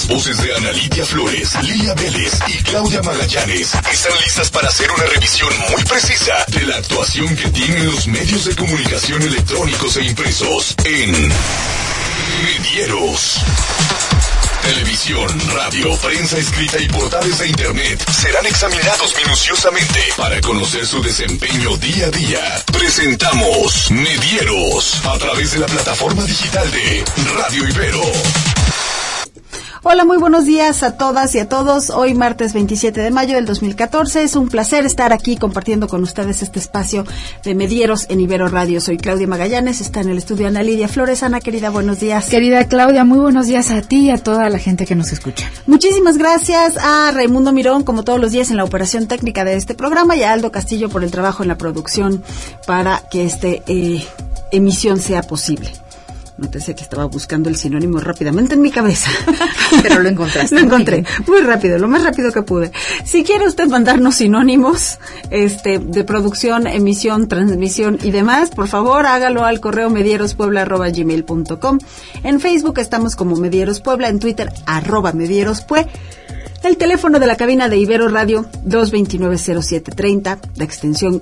Las voces de Ana Lidia Flores, Lía Vélez y Claudia Magallanes están listas para hacer una revisión muy precisa de la actuación que tienen los medios de comunicación electrónicos e impresos en Medieros. Televisión, radio, prensa escrita y portales de internet serán examinados minuciosamente para conocer su desempeño día a día. Presentamos Medieros a través de la plataforma digital de Radio Ibero. Hola, muy buenos días a todas y a todos. Hoy martes 27 de mayo del 2014. Es un placer estar aquí compartiendo con ustedes este espacio de Medieros en Ibero Radio. Soy Claudia Magallanes, está en el estudio Ana Lidia Flores. Ana, querida, buenos días. Querida Claudia, muy buenos días a ti y a toda la gente que nos escucha. Muchísimas gracias a Raimundo Mirón, como todos los días en la operación técnica de este programa, y a Aldo Castillo por el trabajo en la producción para que esta emisión sea posible. Nótese que estaba buscando el sinónimo rápidamente en mi cabeza. Pero lo encontraste. Lo encontré, muy rápido, lo más rápido que pude. Si quiere usted mandarnos sinónimos de producción, emisión, transmisión y demás, por favor, hágalo al correo medierospuebla@gmail.com. En Facebook estamos como Medieros Puebla, en Twitter @medierospue. El teléfono de la cabina de Ibero Radio, 229-0730, la extensión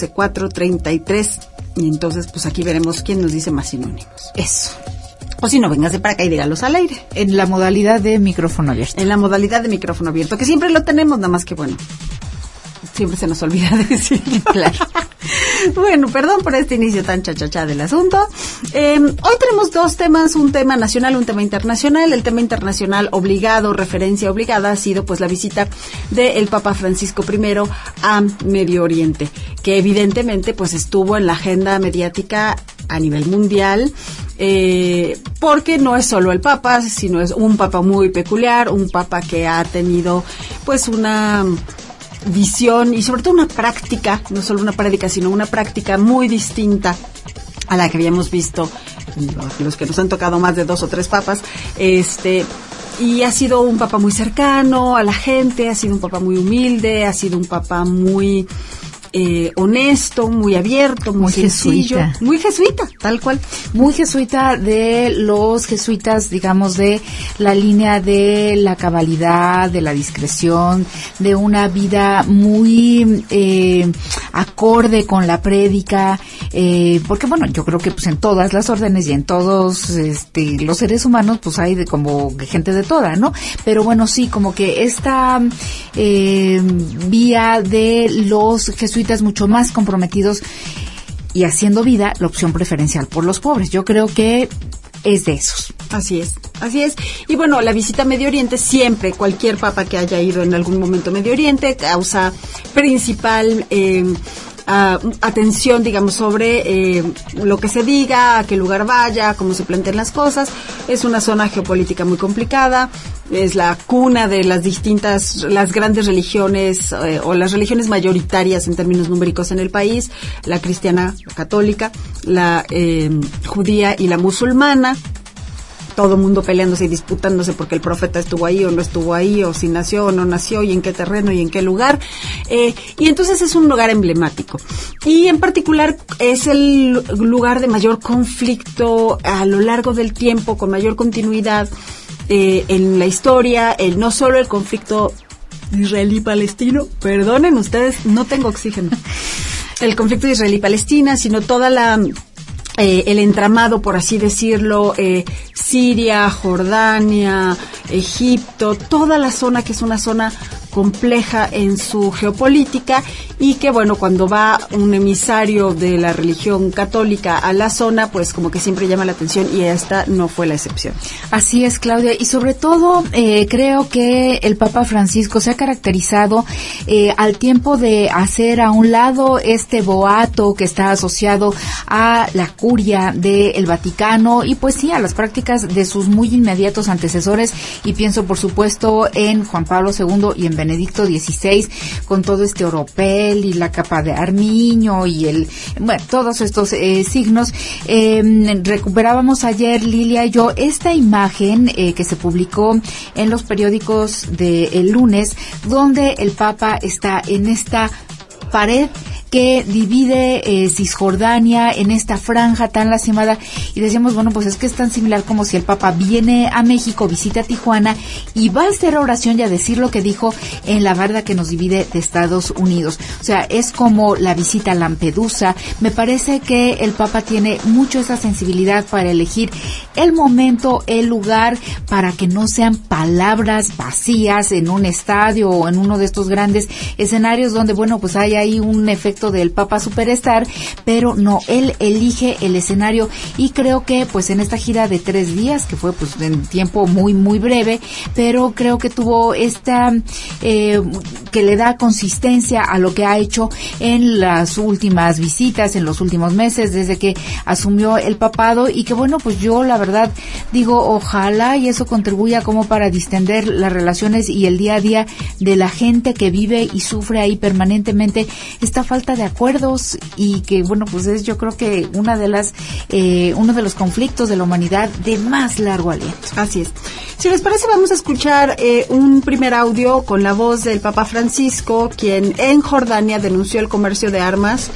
14433. Y entonces, pues aquí veremos quién nos dice más sinónimos. Eso. O si no, véngase para acá y dígalos al aire. En la modalidad de micrófono abierto. En la modalidad de micrófono abierto, que siempre lo tenemos, nada más que bueno, siempre se nos olvida decir. Claro. Bueno, perdón por este inicio tan chachachá del asunto. Hoy tenemos dos temas, un tema nacional, un tema internacional. El tema internacional obligado, referencia obligada, ha sido pues la visita del Papa Francisco I a Medio Oriente, que evidentemente pues estuvo en la agenda mediática a nivel mundial, porque no es solo el Papa, sino es un Papa muy peculiar, un Papa que ha tenido pues una visión y sobre todo una práctica, no solo una práctica, sino una práctica muy distinta a la que habíamos visto los que nos han tocado más de 2 o 3 papas, y ha sido un papa muy cercano a la gente, ha sido un papa muy humilde, ha sido un papa muy honesto, muy abierto, muy sencillo, jesuita. Muy jesuita, tal cual. Muy jesuita, de los jesuitas, digamos, de la línea de la cabalidad, de la discreción, de una vida muy acorde con la prédica, porque bueno, yo creo que pues en todas las órdenes y en todos los seres humanos pues hay como gente de toda, ¿no? Pero bueno, sí, como que esta vía de los jesuitas mucho más comprometidos y haciendo vida la opción preferencial por los pobres. Yo creo que es de esos. Así es. Y bueno, la visita a Medio Oriente, siempre, cualquier papa que haya ido en algún momento a Medio Oriente, causa principal atención, digamos, sobre lo que se diga, a qué lugar vaya, cómo se plantean las cosas. Es una zona geopolítica muy complicada, es la cuna de las grandes religiones o las religiones mayoritarias en términos numéricos en el país, la cristiana, la católica, la judía y la musulmana. Todo el mundo peleándose y disputándose porque el profeta estuvo ahí o no estuvo ahí, o si nació o no nació, y en qué terreno y en qué lugar. Y entonces es un lugar emblemático. Y en particular es el lugar de mayor conflicto a lo largo del tiempo, con mayor continuidad en la historia, no solo el conflicto israelí-palestino, perdonen ustedes, no tengo oxígeno, el conflicto israelí-palestina, sino toda el entramado, por así decirlo, Siria, Jordania, Egipto, toda la zona que es una zona compleja en su geopolítica, y que bueno, cuando va un emisario de la religión católica a la zona, pues como que siempre llama la atención, y esta no fue la excepción. Así es, Claudia, y sobre todo creo que el Papa Francisco se ha caracterizado al tiempo de hacer a un lado este boato que está asociado a la curia del Vaticano y pues sí, a las prácticas de sus muy inmediatos antecesores, y pienso por supuesto en Juan Pablo II y en Benedicto XVI, con todo este oropel y la capa de armiño y todos estos signos. Recuperábamos ayer, Lilia y yo, esta imagen que se publicó en los periódicos del lunes, donde el Papa está en esta pared que divide Cisjordania en esta franja tan lastimada, y decíamos, bueno, pues es que es tan similar como si el Papa viene a México, visita Tijuana y va a hacer oración y a decir lo que dijo en la barda que nos divide de Estados Unidos. O sea, es como la visita a Lampedusa. Me parece que el Papa tiene mucho esa sensibilidad para elegir el momento, el lugar, para que no sean palabras vacías en un estadio o en uno de estos grandes escenarios donde, bueno, pues hay ahí un efecto del Papa Superstar, pero no, él elige el escenario, y creo que pues en esta gira de 3 días, que fue pues en tiempo muy, muy breve, pero creo que tuvo esta, que le da consistencia a lo que ha hecho en las últimas visitas, en los últimos meses, desde que asumió el papado, y que bueno, pues yo la verdad digo, ojalá y eso contribuya como para distender las relaciones y el día a día de la gente que vive y sufre ahí permanentemente esta falta de acuerdos, y que bueno, pues es yo creo que uno de los conflictos de la humanidad de más largo aliento. Así es. Si les parece, vamos a escuchar un primer audio con la voz del Papa Francisco, quien en Jordania denunció el comercio de armas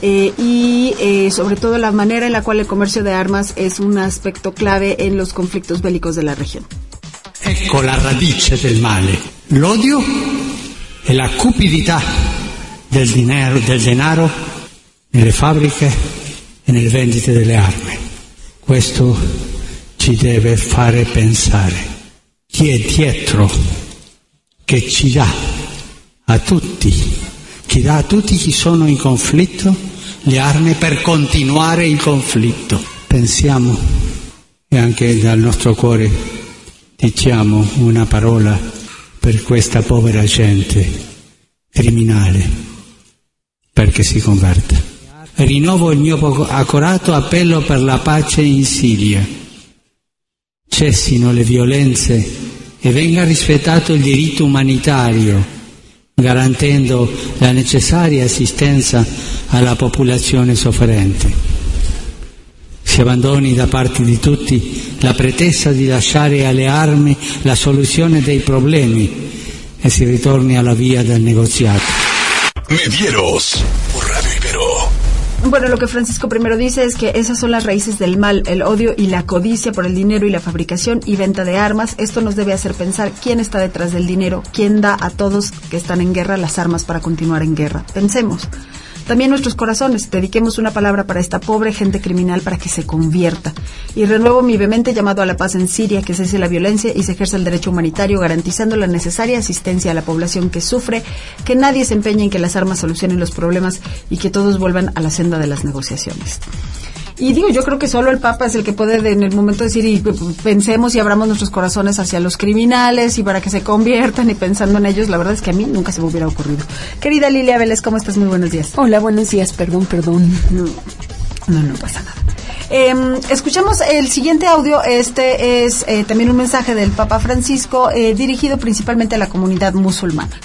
y sobre todo la manera en la cual el comercio de armas es un aspecto clave en los conflictos bélicos de la región. Ecco la radice del male, l'odio e la cupidità del denaro nelle fabbriche e nelle vendite delle armi. Questo ci deve fare pensare chi è dietro, che ci dà a tutti chi sono in conflitto le armi per continuare il conflitto. Pensiamo e anche dal nostro cuore diciamo una parola per questa povera gente criminale, perché si converta. Rinnovo il mio accorato appello per la pace in Siria. Cessino le violenze e venga rispettato il diritto umanitario, garantendo la necessaria assistenza alla popolazione sofferente. Si abbandoni da parte di tutti la pretesa di lasciare alle armi la soluzione dei problemi e si ritorni alla via del negoziato. Medieros por Radio Ibero. Bueno, lo que Francisco primero dice es que esas son las raíces del mal, el odio y la codicia por el dinero y la fabricación y venta de armas. Esto nos debe hacer pensar quién está detrás del dinero, quién da a todos que están en guerra las armas para continuar en guerra. Pensemos. También nuestros corazones, dediquemos una palabra para esta pobre gente criminal para que se convierta. Y renuevo mi vehemente llamado a la paz en Siria, que cese la violencia y se ejerza el derecho humanitario, garantizando la necesaria asistencia a la población que sufre, que nadie se empeñe en que las armas solucionen los problemas y que todos vuelvan a la senda de las negociaciones. Y digo, yo creo que solo el Papa es el que puede en el momento decir y pensemos y abramos nuestros corazones hacia los criminales y para que se conviertan y pensando en ellos. La verdad es que a mí nunca se me hubiera ocurrido. Querida Lilia Vélez, ¿cómo estás? Muy buenos días. Hola, buenos días, perdón. No pasa nada. Escuchamos el siguiente audio. Este es también un mensaje del Papa Francisco dirigido principalmente a la comunidad musulmana.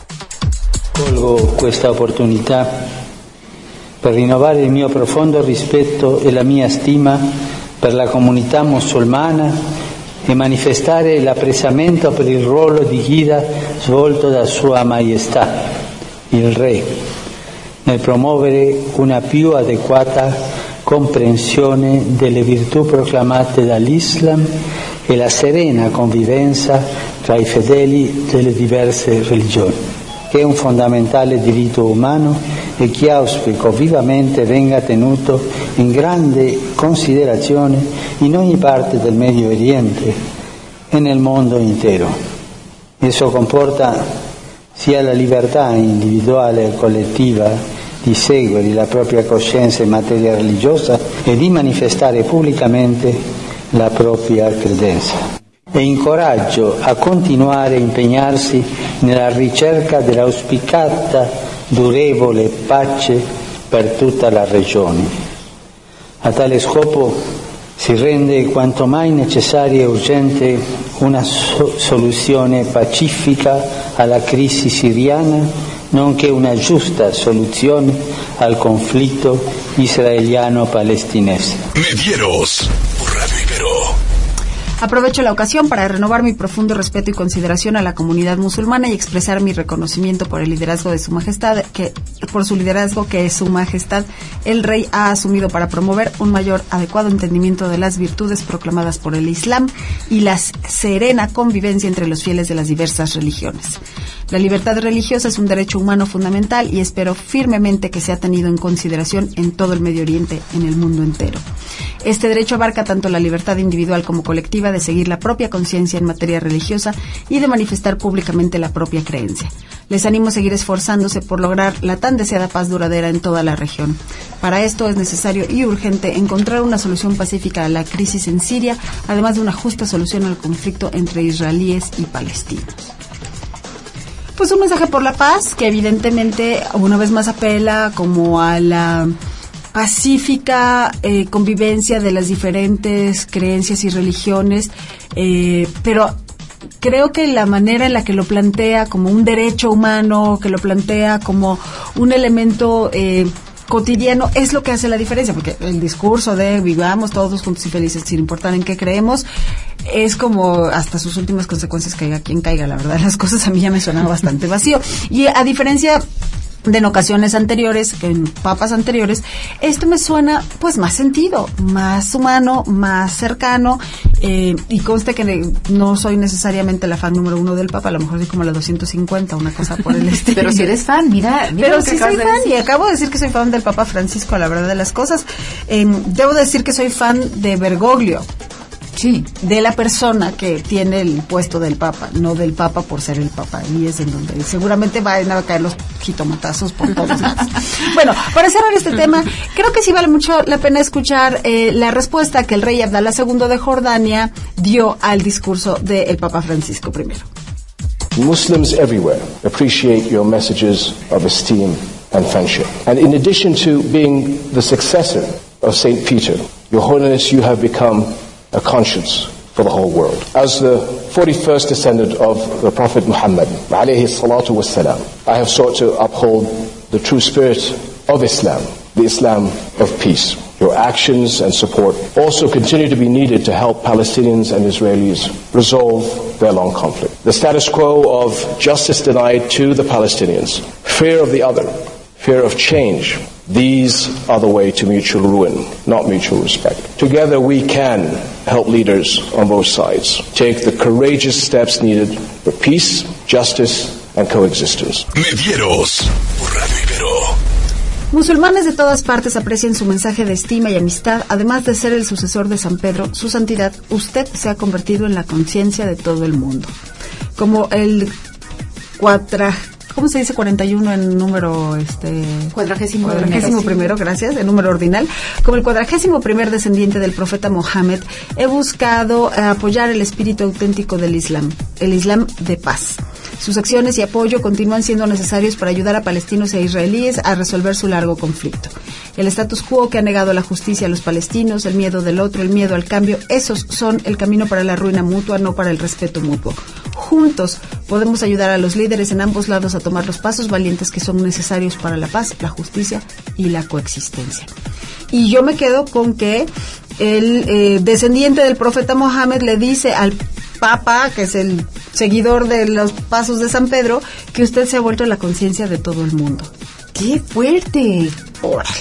Colgo questa opportunità per rinnovare il mio profondo rispetto e la mia stima per la comunità musulmana e manifestare l'apprezzamento per il ruolo di guida svolto da Sua Maestà, il Re, nel promuovere una più adeguata comprensione delle virtù proclamate dall'Islam e la serena convivenza tra i fedeli delle diverse religioni, che è un fondamentale diritto umano e che auspico vivamente venga tenuto in grande considerazione in ogni parte del Medio Oriente e nel mondo intero. Esso comporta sia la libertà individuale e collettiva di seguire la propria coscienza in materia religiosa e di manifestare pubblicamente la propria credenza. E incoraggio a continuare a impegnarsi nella ricerca dell'auspicata durevole pace per tutta la regione. A tale scopo si rende quanto mai necessaria e urgente una soluzione pacifica alla crisi siriana, nonché una giusta soluzione al conflitto israeliano-palestinese. Medieros por Radio Ibero. Aprovecho la ocasión para renovar mi profundo respeto y consideración a la comunidad musulmana y expresar mi reconocimiento por el liderazgo de Su Majestad, por su liderazgo que Su Majestad el Rey ha asumido para promover un mayor adecuado entendimiento de las virtudes proclamadas por el Islam y la serena convivencia entre los fieles de las diversas religiones. La libertad religiosa es un derecho humano fundamental y espero firmemente que sea tenido en consideración en todo el Medio Oriente, en el mundo entero. Este derecho abarca tanto la libertad individual como colectiva de seguir la propia conciencia en materia religiosa y de manifestar públicamente la propia creencia. Les animo a seguir esforzándose por lograr la tan deseada paz duradera en toda la región. Para esto es necesario y urgente encontrar una solución pacífica a la crisis en Siria, además de una justa solución al conflicto entre israelíes y palestinos. Pues un mensaje por la paz que evidentemente una vez más apela como a la pacífica convivencia de las diferentes creencias y religiones, pero creo que la manera en la que lo plantea como un derecho humano, que lo plantea como un elemento cotidiano, es lo que hace la diferencia, porque el discurso de vivamos todos juntos y felices sin importar en qué creemos, es como hasta sus últimas consecuencias caiga quien caiga. La verdad, las cosas a mí ya me sonaba bastante vacío. Y a diferencia de en ocasiones anteriores, en papas anteriores, esto me suena pues más sentido, más humano, más cercano, y conste que no soy necesariamente la fan número 1 del Papa, a lo mejor soy como la 250, una cosa por el estilo. Pero si eres fan, mira pero sí soy fan, y acabo de decir que soy fan del Papa Francisco, la verdad de las cosas. Debo decir que soy fan de Bergoglio. Sí, de la persona que tiene el puesto del Papa, no del Papa por ser el Papa. Y es en donde seguramente van a caer los jitomatazos por todos lados. Bueno, para cerrar este tema, creo que sí vale mucho la pena escuchar la respuesta que el rey Abdalá II de Jordania dio al discurso del Papa Francisco I. Muslims everywhere appreciate your messages of esteem and friendship. And in addition to being the successor of Saint Peter, Your Holiness, you have become a conscience for the whole world. As the 41st descendant of the Prophet Muhammad, alayhi salatu wassalam, I have sought to uphold the true spirit of Islam, the Islam of peace. Your actions and support also continue to be needed to help Palestinians and Israelis resolve their long conflict. The status quo of justice denied to the Palestinians, fear of the other, fear of change, these are the way to mutual ruin, not mutual respect. Together we can help leaders on both sides take the courageous steps needed for peace, justice, and coexistence. Medieros por Radio Ibero. Musulmanes de todas partes aprecian su mensaje de estima y amistad. Además de ser el sucesor de San Pedro, su santidad, usted se ha convertido en la conciencia de todo el mundo. Como el ¿cómo se dice 41 en número cuadragésimo primero, gracias, en número ordinal? Como el 41º descendiente del profeta Mohammed, he buscado apoyar el espíritu auténtico del Islam, el Islam de paz. Sus acciones y apoyo continúan siendo necesarios para ayudar a palestinos e israelíes a resolver su largo conflicto. El status quo que ha negado la justicia a los palestinos, el miedo del otro, el miedo al cambio, esos son el camino para la ruina mutua, no para el respeto mutuo. Juntos podemos ayudar a los líderes en ambos lados a tomar los pasos valientes que son necesarios para la paz, la justicia y la coexistencia. Y yo me quedo con que el descendiente del profeta Mohammed le dice al Papa, que es el seguidor de los pasos de San Pedro, que usted se ha vuelto la conciencia de todo el mundo. ¡Qué fuerte! ¡Órale!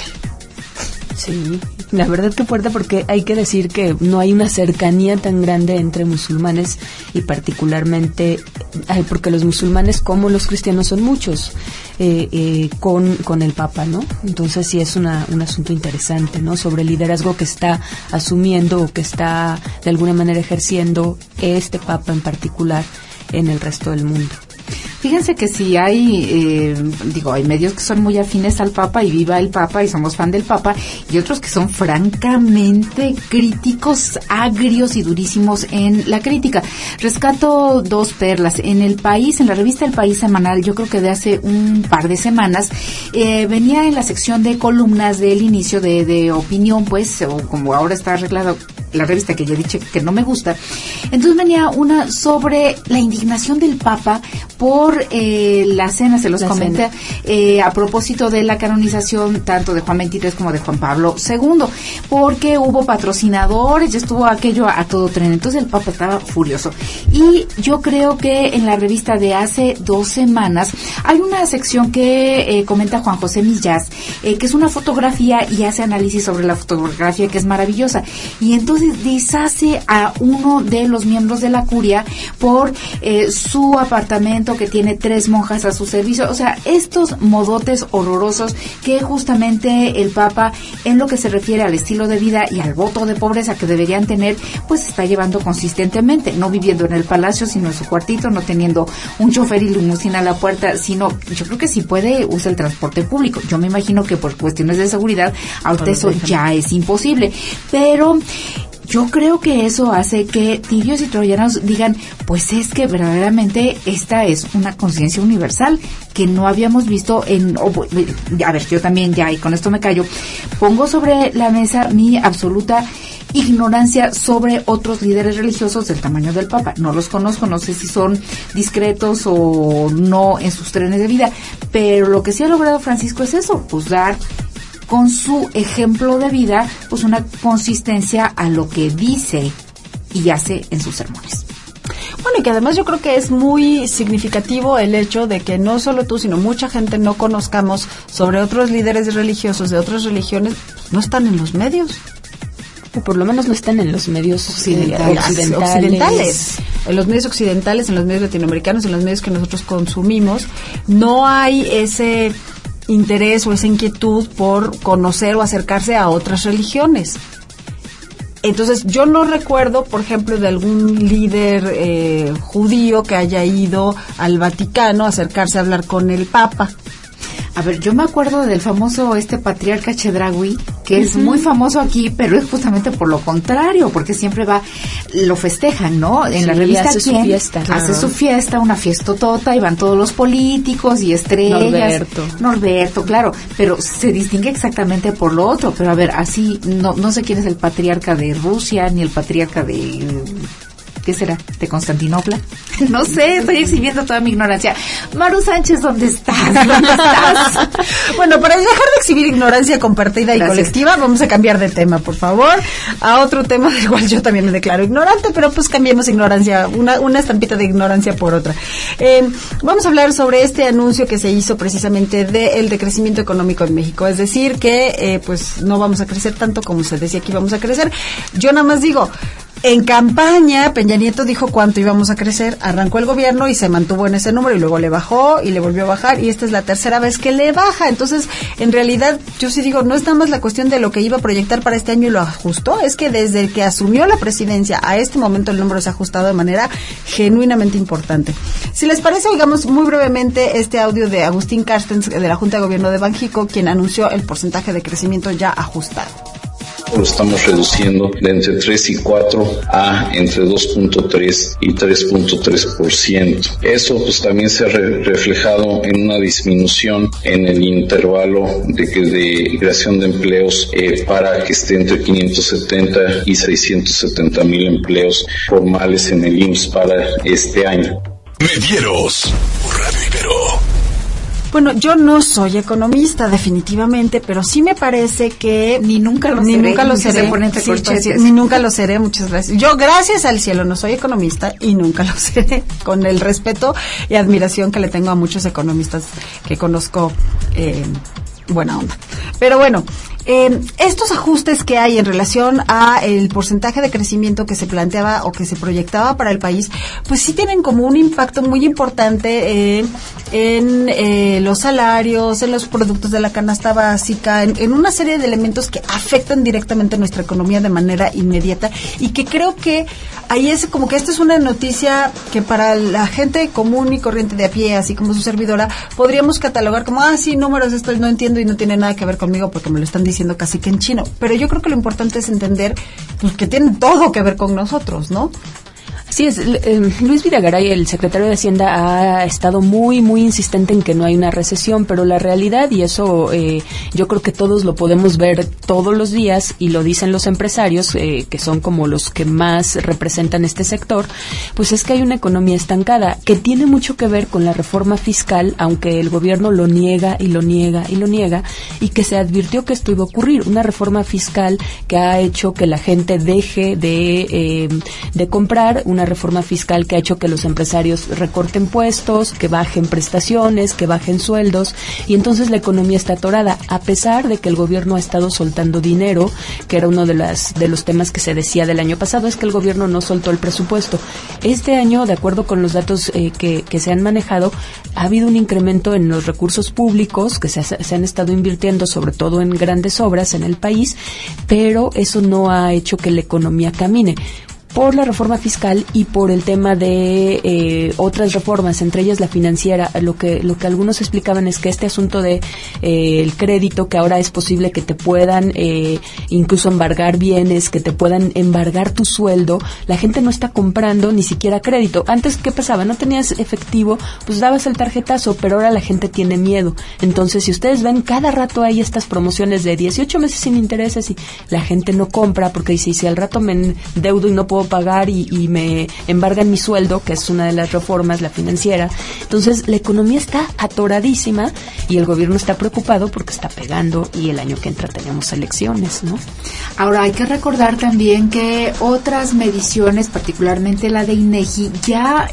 Sí, la verdad que fuerte, porque hay que decir que no hay una cercanía tan grande entre musulmanes y particularmente porque los musulmanes como los cristianos son muchos con el Papa, ¿no? Entonces sí es un asunto interesante, ¿no? Sobre el liderazgo que está asumiendo o que está de alguna manera ejerciendo este Papa en particular en el resto del mundo. Fíjense que sí hay medios que son muy afines al Papa y viva el Papa y somos fan del Papa, y otros que son francamente críticos, agrios y durísimos en la crítica. Rescato dos perlas. En El País, en la revista El País semanal, yo creo que de hace un par de semanas, venía en la sección de columnas del inicio de opinión, pues, o como ahora está arreglado, la revista que ya he dicho que no me gusta. Entonces venía una sobre la indignación del Papa por la cena, se los comenté, a propósito de la canonización tanto de Juan XXIII como de Juan Pablo II, porque hubo patrocinadores, ya estuvo aquello a todo tren. Entonces el Papa estaba furioso. Y yo creo que en la revista de hace 2 semanas hay una sección que comenta Juan José Millás, que es una fotografía y hace análisis sobre la fotografía, que es maravillosa. Y entonces deshace a uno de los miembros de la curia por su apartamento que tiene 3 monjas a su servicio. O sea, estos modotes horrorosos que justamente el Papa, en lo que se refiere al estilo de vida y al voto de pobreza que deberían tener, pues está llevando consistentemente, no viviendo en el palacio, sino en su cuartito, no teniendo un chofer y limusina a la puerta, sino, yo creo que si puede, usa el transporte público. Yo me imagino que por cuestiones de seguridad, ahorita eso ya es imposible. Pero yo creo que eso hace que tibios y troyanos digan, pues es que verdaderamente esta es una conciencia universal que no habíamos visto a ver, yo también ya, y con esto me callo, pongo sobre la mesa mi absoluta ignorancia sobre otros líderes religiosos del tamaño del Papa. No los conozco, no sé si son discretos o no en sus trenes de vida, pero lo que sí ha logrado Francisco es eso, pues dar con su ejemplo de vida, pues una consistencia a lo que dice y hace en sus sermones. Bueno, y que además yo creo que es muy significativo el hecho de que no solo tú, sino mucha gente no conozcamos sobre otros líderes religiosos de otras religiones, no están en los medios. O por lo menos no están en los medios occidentales. En los medios occidentales, en los medios latinoamericanos, en los medios que nosotros consumimos, no hay ese interés o esa inquietud por conocer o acercarse a otras religiones. Entonces, yo no recuerdo, por ejemplo, de algún líder judío que haya ido al Vaticano a acercarse a hablar con el Papa. A ver, yo me acuerdo del famoso patriarca Chedraui, que es muy famoso aquí, pero es justamente por lo contrario, porque siempre lo festejan, ¿no? En la revista hace su fiesta. Hace su fiesta, una fiestotota, y van todos los políticos y estrellas. Norberto, claro, pero se distingue exactamente por lo otro. Pero a ver, así, no sé quién es el patriarca de Rusia, ni el patriarca de... ¿qué será? ¿De Constantinopla? No sé, estoy exhibiendo toda mi ignorancia. Maru Sánchez, ¿dónde estás? ¿Dónde estás? Bueno, para dejar de exhibir ignorancia compartida y colectiva, vamos a cambiar de tema, por favor, a otro tema del cual yo también me declaro ignorante, pero pues cambiemos ignorancia, una estampita de ignorancia por otra. Vamos a hablar sobre este anuncio que se hizo precisamente del decrecimiento económico en México, es decir, que pues no vamos a crecer tanto como se decía que íbamos a crecer. Yo nada más digo, en campaña, Peña Nieto dijo cuánto íbamos a crecer, arrancó el gobierno y se mantuvo en ese número y luego le bajó y le volvió a bajar y esta es la tercera vez que le baja. Entonces, en realidad, yo sí digo, no es nada más la cuestión de lo que iba a proyectar para este año y lo ajustó, es que desde que asumió la presidencia a este momento el número se ha ajustado de manera genuinamente importante. Si les parece, oigamos muy brevemente este audio de Agustín Carstens de la Junta de Gobierno de Banxico, quien anunció el porcentaje de crecimiento ya ajustado. Lo estamos reduciendo de entre 3 y 4 a entre 2.3 y 3.3%. Eso pues también se ha reflejado en una disminución en el intervalo de creación de empleos para que esté entre 570 y 670 mil empleos formales en el IMSS para este año. Medieros por Radio Ibero. Bueno, yo no soy economista definitivamente, pero sí me parece que ni nunca lo seré. Ni nunca lo seré, muchas gracias. Yo, gracias al cielo, no soy economista y nunca lo seré, con el respeto y admiración que le tengo a muchos economistas que conozco, buena onda. Pero bueno, estos ajustes que hay en relación a el porcentaje de crecimiento que se planteaba o que se proyectaba para el país, pues sí tienen como un impacto muy importante en los salarios, en los productos de la canasta básica, en una serie de elementos que afectan directamente nuestra economía de manera inmediata y que creo que ahí es como que esta es una noticia que para la gente común y corriente de a pie, así como su servidora, podríamos catalogar como, sí, números, esto no entiendo y no tiene nada que ver conmigo porque me lo están diciendo casi que en chino, pero yo creo que lo importante es entender pues que tienen todo que ver con nosotros, ¿no? Sí, Luis Videgaray, el secretario de Hacienda, ha estado muy insistente en que no hay una recesión, pero la realidad, y eso yo creo que todos lo podemos ver todos los días, y lo dicen los empresarios, que son como los que más representan este sector, pues es que hay una economía estancada, que tiene mucho que ver con la reforma fiscal, aunque el gobierno lo niega y lo niega y lo niega, y que se advirtió que esto iba a ocurrir, una reforma fiscal que ha hecho que la gente deje de comprar, una reforma fiscal que ha hecho que los empresarios recorten puestos, que bajen prestaciones, que bajen sueldos, y entonces la economía está atorada, a pesar de que el gobierno ha estado soltando dinero, que era uno de los temas que se decía del año pasado, es que el gobierno no soltó el presupuesto. Este año, de acuerdo con los datos que se han manejado, ha habido un incremento en los recursos públicos que se han estado invirtiendo, sobre todo en grandes obras en el país, pero eso no ha hecho que la economía camine. Por la reforma fiscal y por el tema de otras reformas, entre ellas la financiera, lo que algunos explicaban es que este asunto de el crédito, que ahora es posible que te puedan incluso embargar bienes, que te puedan embargar tu sueldo, la gente no está comprando ni siquiera crédito. Antes, ¿qué pasaba? No tenías efectivo, pues dabas el tarjetazo, pero ahora la gente tiene miedo. Entonces, si ustedes ven, cada rato hay estas promociones de 18 meses sin intereses y la gente no compra porque dice, si al rato me endeudo y no puedo pagar y me embargan mi sueldo, que es una de las reformas, la financiera. Entonces, la economía está atoradísima y el gobierno está preocupado porque está pegando, y el año que entra tenemos elecciones, ¿no? Ahora, hay que recordar también que otras mediciones, particularmente la de INEGI, ya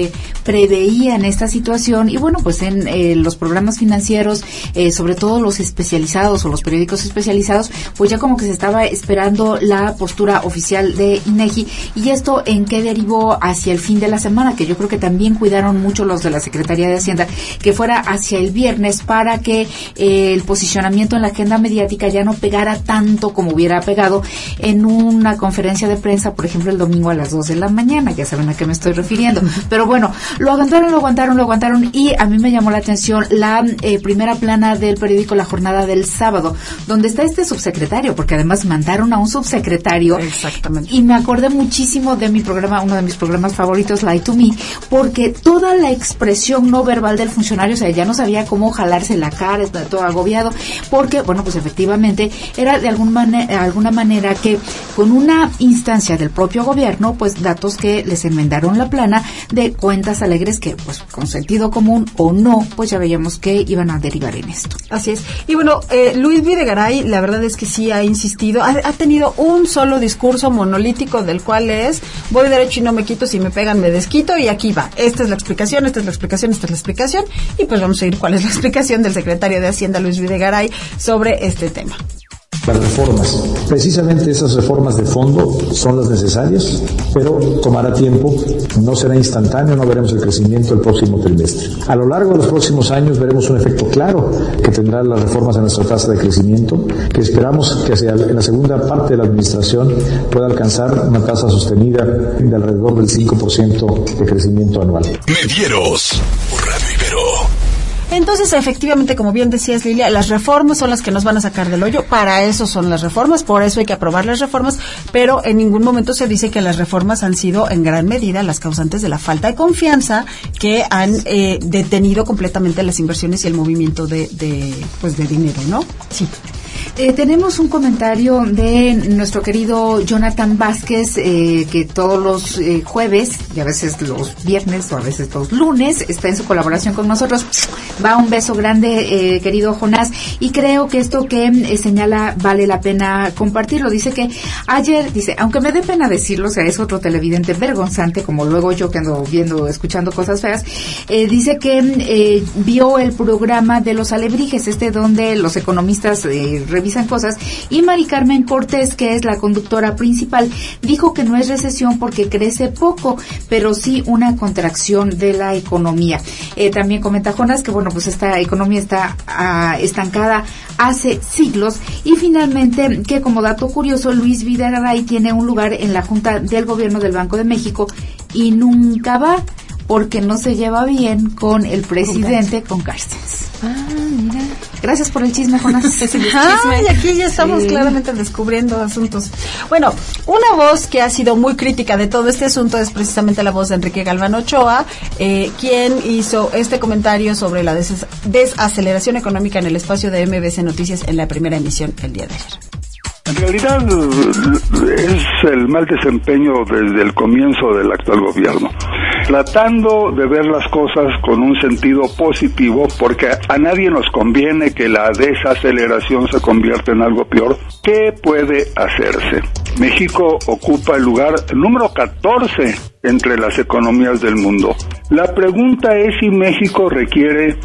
preveían esta situación, y bueno, pues en los programas financieros, sobre todo los especializados o los periódicos especializados, pues ya como que se estaba esperando la postura oficial de INEGI. ¿Y esto en qué derivó hacia el fin de la semana? Que yo creo que también cuidaron mucho los de la Secretaría de Hacienda, que fuera hacia el viernes, para que el posicionamiento en la agenda mediática ya no pegara tanto como hubiera pegado en una conferencia de prensa, por ejemplo, el domingo a las 2 de la mañana. Ya saben a qué me estoy refiriendo. Pero bueno, lo aguantaron, y a mí me llamó la atención la primera plana del periódico La Jornada del sábado, donde está este subsecretario, porque además mandaron a un subsecretario. Exactamente. Y me acordé muchísimo de mi programa, uno de mis programas favoritos, Lie to Me, porque toda la expresión no verbal del funcionario, o sea, ya no sabía cómo jalarse la cara, estaba todo agobiado, porque, bueno, pues efectivamente era de alguna manera que con una instancia del propio gobierno, pues datos que les enmendaron la plana de cuentas alegres que, pues con sentido común o no, pues ya veíamos que iban a derivar en esto. Así es. Y bueno, Luis Videgaray, la verdad es que sí ha insistido, ha tenido un solo discurso monolítico del cual es, voy derecho y no me quito, si me pegan me desquito, y aquí va. Esta es la explicación, y pues vamos a ir cuál es la explicación del secretario de Hacienda, Luis Videgaray, sobre este tema. Las reformas, precisamente esas reformas de fondo son las necesarias, pero tomará tiempo, no será instantáneo, no veremos el crecimiento el próximo trimestre. A lo largo de los próximos años veremos un efecto claro que tendrán las reformas en nuestra tasa de crecimiento, que esperamos que en la segunda parte de la administración pueda alcanzar una tasa sostenida de alrededor del 5% de crecimiento anual. Medieros por Radio Ibero. Entonces, efectivamente, como bien decías, Lilia, las reformas son las que nos van a sacar del hoyo. Para eso son las reformas, por eso hay que aprobar las reformas, pero en ningún momento se dice que las reformas han sido en gran medida las causantes de la falta de confianza que han detenido completamente las inversiones y el movimiento de dinero, ¿no? Sí. Tenemos un comentario de nuestro querido Jonathan Vázquez, que todos los jueves, y a veces los viernes o a veces los lunes, está en su colaboración con nosotros. Va un beso grande, querido Jonás, y creo que esto que señala vale la pena compartirlo. Dice que ayer, aunque me dé pena decirlo, o sea, es otro televidente vergonzante, como luego yo que ando escuchando cosas feas, dice que vio el programa de los alebrijes, donde los economistas revisan cosas, y Mari Carmen Cortés, que es la conductora principal, dijo que no es recesión porque crece poco, pero sí una contracción de la economía. También comenta Jonas que, bueno, pues esta economía está estancada hace siglos. Y finalmente, que como dato curioso, Luis Videgaray tiene un lugar en la Junta del Gobierno del Banco de México y nunca va porque no se lleva bien con el presidente, con Carstens. Ah, mira. Gracias por el chisme, Jonás. Y aquí ya estamos claramente descubriendo asuntos. Bueno, una voz que ha sido muy crítica de todo este asunto es precisamente la voz de Enrique Galván Ochoa, quien hizo este comentario sobre la desaceleración económica en el espacio de MBC Noticias en la primera emisión el día de ayer. En realidad es el mal desempeño desde el comienzo del actual gobierno, tratando de ver las cosas con un sentido positivo, porque a nadie nos conviene que la desaceleración se convierta en algo peor. ¿Qué puede hacerse? México ocupa el lugar número 14 entre las economías del mundo. La pregunta es si México requiere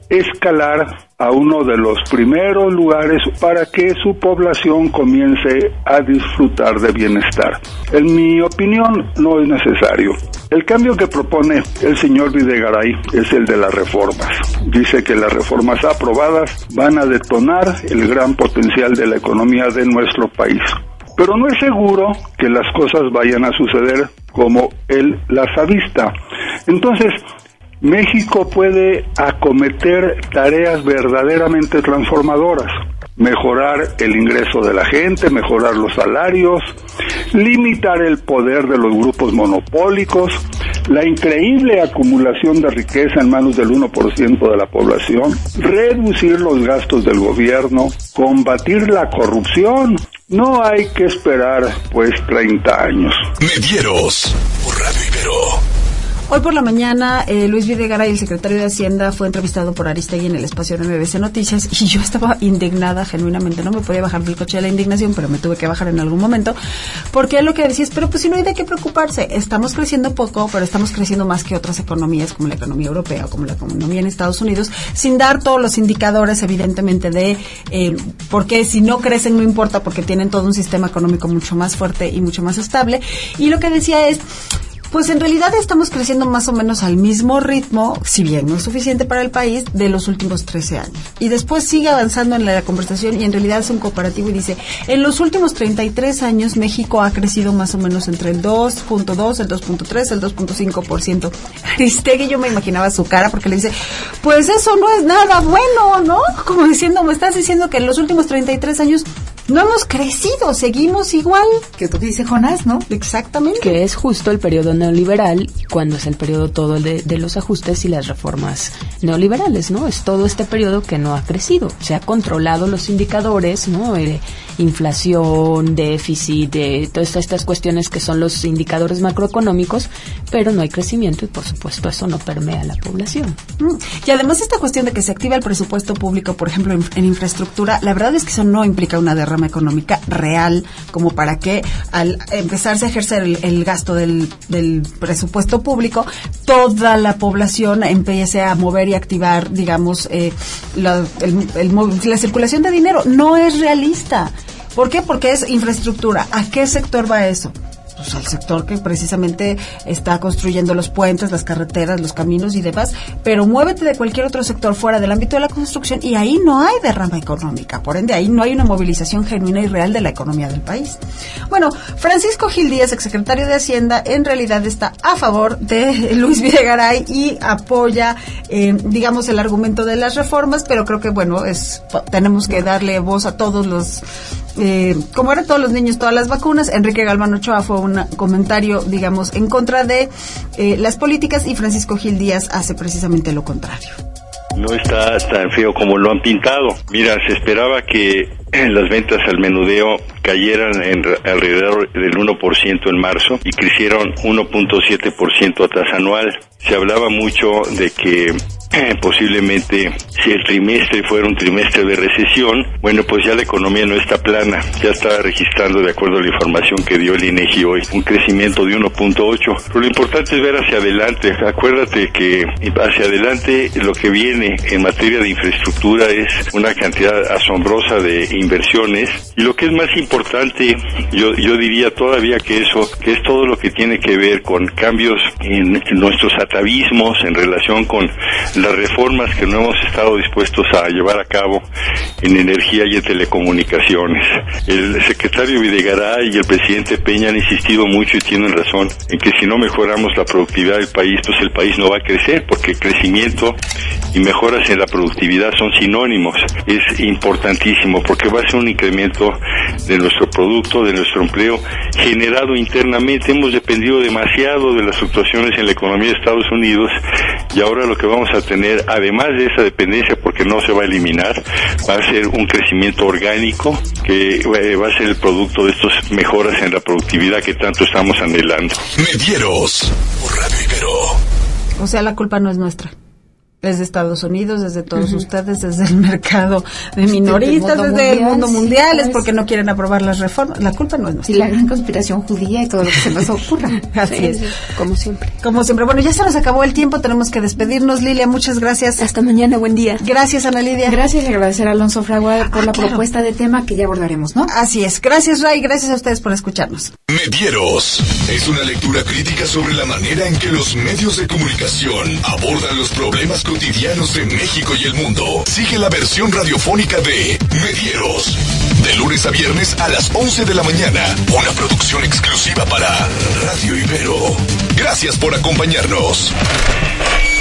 escalar a uno de los primeros lugares para que su población comience a disfrutar de bienestar. En mi opinión, no es necesario. El cambio que propone el señor Videgaray es el de las reformas. Dice que las reformas aprobadas van a detonar el gran potencial de la economía de nuestro país. Pero no es seguro que las cosas vayan a suceder como él las avista. Entonces, México puede acometer tareas verdaderamente transformadoras, mejorar el ingreso de la gente, mejorar los salarios, limitar el poder de los grupos monopólicos, la increíble acumulación de riqueza en manos del 1% de la población, reducir los gastos del gobierno, combatir la corrupción. No hay que esperar, pues, 30 años. Medieros, por Radio Ibero. Hoy por la mañana, Luis Videgaray, el secretario de Hacienda, fue entrevistado por Aristegui en el espacio de MBC Noticias y yo estaba indignada genuinamente. No me podía bajar del coche de la indignación, pero me tuve que bajar en algún momento, porque él lo que decía es, pero pues si no hay de qué preocuparse, estamos creciendo poco, pero estamos creciendo más que otras economías, como la economía europea o como la economía en Estados Unidos, sin dar todos los indicadores, evidentemente, de porque si no crecen no importa, porque tienen todo un sistema económico mucho más fuerte y mucho más estable. Y lo que decía es, pues en realidad estamos creciendo más o menos al mismo ritmo, si bien no es suficiente para el país, de los últimos 13 años. Y después sigue avanzando en la conversación y en realidad es un comparativo y dice, en los últimos 33 años México ha crecido más o menos entre el 2.2, el 2.3, el 2.5%. Aristegui, yo me imaginaba su cara porque le dice, pues eso no es nada bueno, ¿no? Como diciendo, me estás diciendo que en los últimos 33 años no hemos crecido, seguimos igual. Que tú dices, Jonás, ¿no? Exactamente. Que es justo el periodo neoliberal, cuando es el periodo todo de los ajustes y las reformas neoliberales, ¿no? Es todo este periodo que no ha crecido. Se ha controlado los indicadores, ¿no? Inflación, déficit, todas estas cuestiones que son los indicadores macroeconómicos, pero no hay crecimiento y, por supuesto, eso no permea a la población. Y además esta cuestión de que se activa el presupuesto público, por ejemplo, en infraestructura, la verdad es que eso no implica una derrama económica real, como para que al empezarse a ejercer el gasto del presupuesto público, toda la población empiece a mover y activar, digamos, la circulación de dinero. No es realista. ¿Por qué? Porque es infraestructura. ¿A qué sector va eso? Pues al sector que precisamente está construyendo los puentes, las carreteras, los caminos y demás, pero muévete de cualquier otro sector fuera del ámbito de la construcción y ahí no hay derrama económica, por ende ahí no hay una movilización genuina y real de la economía del país. Bueno, Francisco Gil Díaz, exsecretario de Hacienda, en realidad está a favor de Luis Videgaray y apoya, digamos, el argumento de las reformas, pero creo que, bueno, tenemos que darle voz a todos los como eran todos los niños, todas las vacunas. Enrique Galván Ochoa fue un comentario, digamos, en contra de las políticas y Francisco Gil Díaz hace precisamente lo contrario. No está tan feo como lo han pintado. Mira, se esperaba que las ventas al menudeo cayeran alrededor del 1% en marzo y crecieron 1.7% a tasa anual. Se hablaba mucho de que posiblemente si el trimestre fuera un trimestre de recesión, bueno, pues ya la economía no está plana, ya está registrando, de acuerdo a la información que dio el INEGI hoy, un crecimiento de 1.8. Pero lo importante es ver hacia adelante. Acuérdate que hacia adelante lo que viene en materia de infraestructura es una cantidad asombrosa de inversiones, y lo que es más importante, yo diría todavía que eso, que es todo lo que tiene que ver con cambios en nuestros atavismos en relación con las reformas que no hemos estado dispuestos a llevar a cabo en energía y en telecomunicaciones. El secretario Videgaray y el presidente Peña han insistido mucho y tienen razón en que si no mejoramos la productividad del país, pues el país no va a crecer, porque crecimiento y mejoras en la productividad son sinónimos. Es importantísimo porque va a ser un incremento de nuestro producto, de nuestro empleo generado internamente. Hemos dependido demasiado de las fluctuaciones en la economía de Estados Unidos y ahora lo que vamos a tener, además de esa dependencia, porque no se va a eliminar, va a ser un crecimiento orgánico que va a ser el producto de estas mejoras en la productividad que tanto estamos anhelando. Medieros por Radio Ibero. O sea, la culpa no es nuestra. Es de Estados Unidos, desde todos ustedes, desde el mercado de minoristas, desde el mundo mundial, es porque no quieren aprobar las reformas. La culpa no es nuestra. Sí, la gran conspiración judía y todo lo que se nos ocurra. Así es. Como siempre. Como siempre. Bueno, ya se nos acabó el tiempo, tenemos que despedirnos. Lilia, muchas gracias. Hasta mañana, buen día. Gracias, Ana Lidia. Gracias y agradecer a Alonso Fragua por la propuesta de tema que ya abordaremos, ¿no? Así es. Gracias, Ray. Gracias a ustedes por escucharnos. Medieros es una lectura crítica sobre la manera en que los medios de comunicación abordan los problemas cotidianos de México y el mundo. Sigue la versión radiofónica de Medieros, de lunes a viernes a las 11 de la mañana. Una producción exclusiva para Radio Ibero. Gracias por acompañarnos.